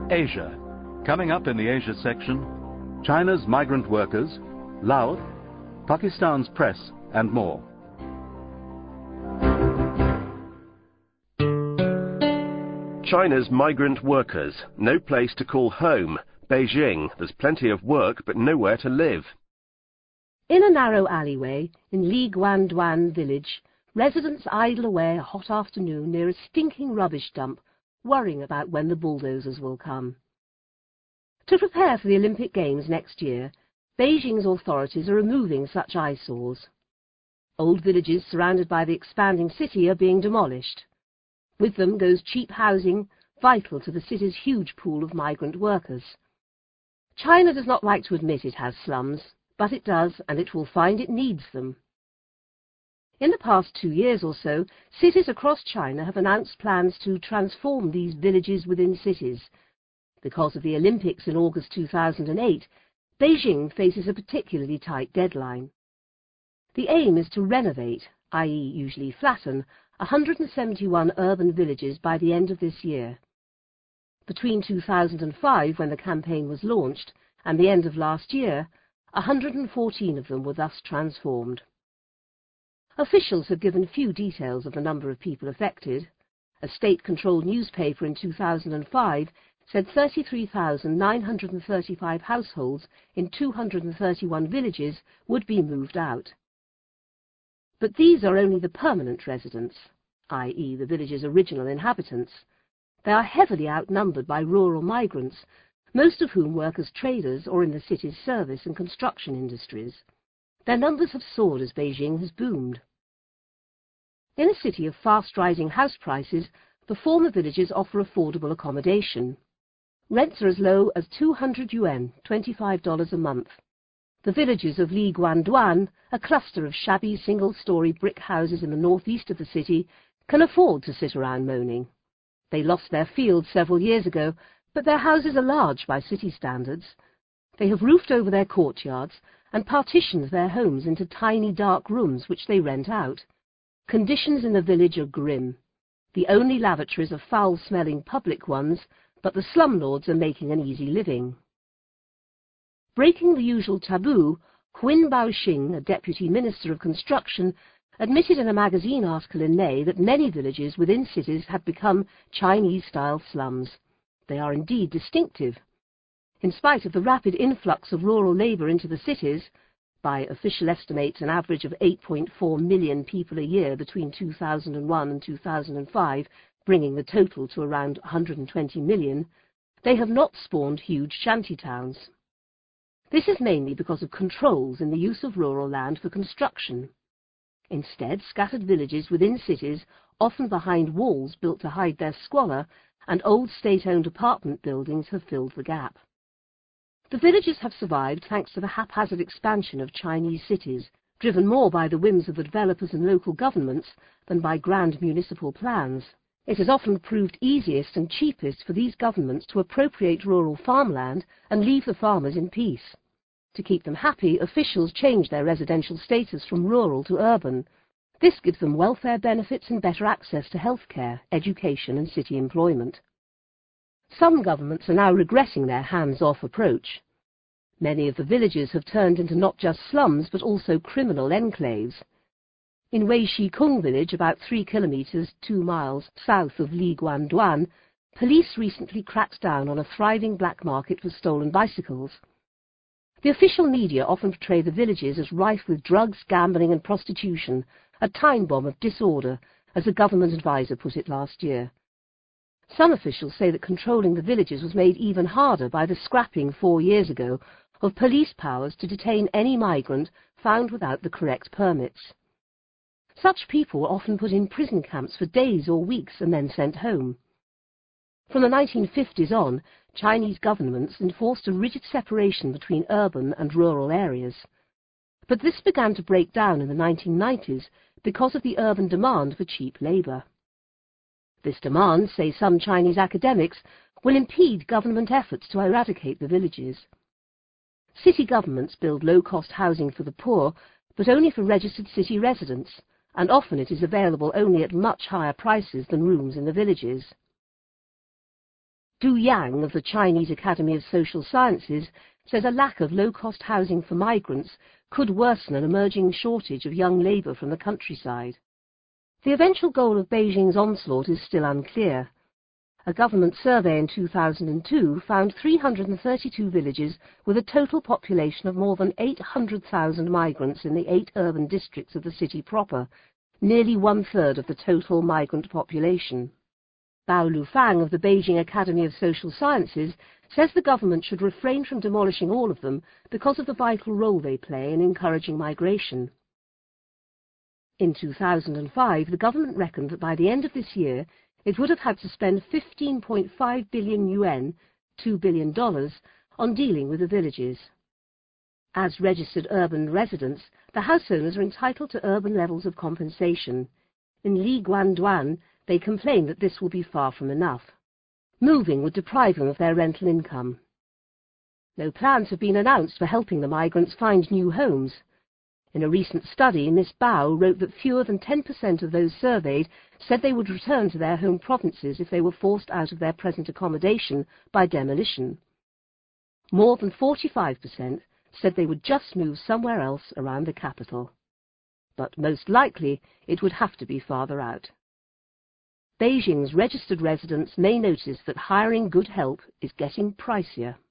Asia. Coming up in the Asia section, China's migrant workers, Laos, Pakistan's press, and more. China's migrant workers. No place to call home. Beijing. There's plenty of work, but nowhere to live. In a narrow alleyway in Liguanduan village, residents idle away a hot afternoon near a stinking rubbish dump, worrying about when the bulldozers will come. To prepare for the Olympic Games next year, Beijing's authorities are removing such eyesores. Old villages surrounded by the expanding city are being demolished. With them goes cheap housing, vital to the city's huge pool of migrant workers. China does not like to admit it has slums, but it does, and it will find it needs them. In the past 2 years or so, cities across China have announced plans to transform these villages within cities. Because of the Olympics in August 2008, Beijing faces a particularly tight deadline. The aim is to renovate, i.e. usually flatten, 171 urban villages by the end of this year. Between 2005, when the campaign was launched, and the end of last year, 114 of them were thus transformed. Officials have given few details of the number of people affected. A state-controlled newspaper in 2005 said 33,935 households in 231 villages would be moved out. But these are only the permanent residents, i.e. the village's original inhabitants. They are heavily outnumbered by rural migrants, most of whom work as traders or in the city's service and construction industries. Their numbers have soared as Beijing has boomed. In a city of fast-rising house prices, the former villages offer affordable accommodation. Rents are as low as 200 yuan, $25 a month. The villages of Liguanduan, a cluster of shabby single-story brick houses in the northeast of the city, can afford to sit around moaning. They lost their fields several years ago, but their houses are large by city standards. They have roofed over their courtyards and partitioned their homes into tiny dark rooms which they rent out. Conditions in the village are grim. The only lavatories are foul-smelling public ones, but the slumlords are making an easy living. Breaking the usual taboo, Huin Baoxing, a deputy minister of construction, admitted in a magazine article in May that many villages within cities have become Chinese-style slums. They are indeed distinctive. In spite of the rapid influx of rural labour into the cities, by official estimates an average of 8.4 million people a year between 2001 and 2005, bringing the total to around 120 million, they have not spawned huge shantytowns. This is mainly because of controls in the use of rural land for construction. Instead, scattered villages within cities, often behind walls built to hide their squalor, and old state-owned apartment buildings have filled the gap. The villages have survived thanks to the haphazard expansion of Chinese cities, driven more by the whims of the developers and local governments than by grand municipal plans. It has often proved easiest and cheapest for these governments to appropriate rural farmland and leave the farmers in peace. To keep them happy, officials change their residential status from rural to urban. This gives them welfare benefits and better access to healthcare, education and city employment. Some governments are now regretting their hands-off approach. Many of the villages have turned into not just slums but also criminal enclaves. In Weishikung village, about 3 kilometers, 2 miles south of Liguanduan, police recently cracked down on a thriving black market for stolen bicycles. The official media often portray the villages as rife with drugs, gambling and prostitution, a time bomb of disorder, as a government advisor put it last year. Some officials say that controlling the villages was made even harder by the scrapping 4 years ago of police powers to detain any migrant found without the correct permits. Such people were often put in prison camps for days or weeks and then sent home. From the 1950s on, Chinese governments enforced a rigid separation between urban and rural areas. But this began to break down in the 1990s because of the urban demand for cheap labour. This demand, say some Chinese academics, will impede government efforts to eradicate the villages. City governments build low-cost housing for the poor, but only for registered city residents, and often it is available only at much higher prices than rooms in the villages. Du Yang of the Chinese Academy of Social Sciences says a lack of low-cost housing for migrants could worsen an emerging shortage of young labour from the countryside. The eventual goal of Beijing's onslaught is still unclear. A government survey in 2002 found 332 villages with a total population of more than 800,000 migrants in the 8 urban districts of the city proper, nearly one-third of the total migrant population. Bao Lufang of the Beijing Academy of Social Sciences says the government should refrain from demolishing all of them because of the vital role they play in encouraging migration. In 2005, the government reckoned that by the end of this year, it would have had to spend 15.5 billion yuan, $2 billion, on dealing with the villages. As registered urban residents, the house owners are entitled to urban levels of compensation. In Li Guanduan, they complain that this will be far from enough. Moving would deprive them of their rental income. No plans have been announced for helping the migrants find new homes. In a recent study, Ms. Bao wrote that fewer than 10% of those surveyed said they would return to their home provinces if they were forced out of their present accommodation by demolition. More than 45% said they would just move somewhere else around the capital. But most likely it would have to be farther out. Beijing's registered residents may notice that hiring good help is getting pricier.